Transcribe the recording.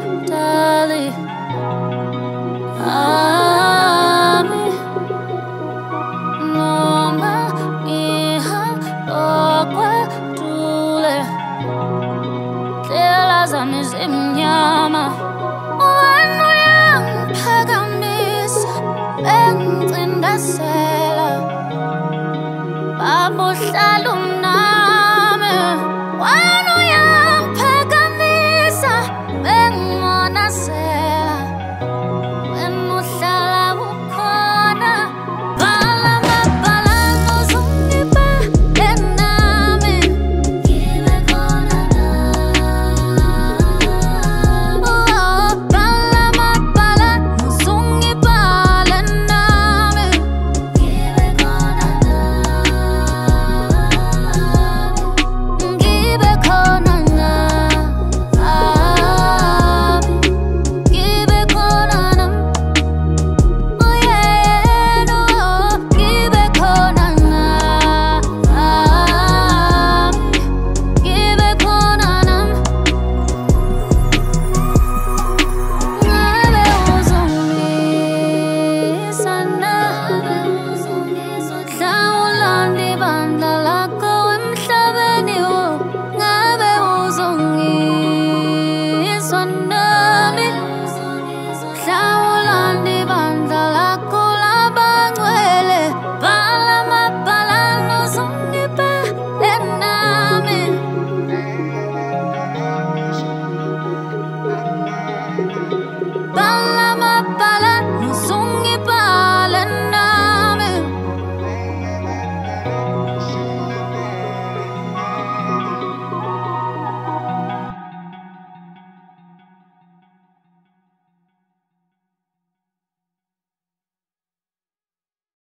dali ami noma iha okwa dule tela zami zimnyama wenu yangiphakamisa bengicindezela babuhlala unami wenu yangiphakamisa bengimonazela wenu uhlala ukhona bhala amabhala ngozungibhale nami ngibe khona bhala amabhala ngozungibhale nami ngibe khona ngibe khona ngibe khona oh yeah no ngibe khona ngibe khona ngabe uzongisa na hlawulani bandla lakho emhlabeni wo ngabe uzongiswa nami hlawulani bandla lakho labangcwele bhala amabhala ngozungibhale nami bhala amabhala ngozungibhale nami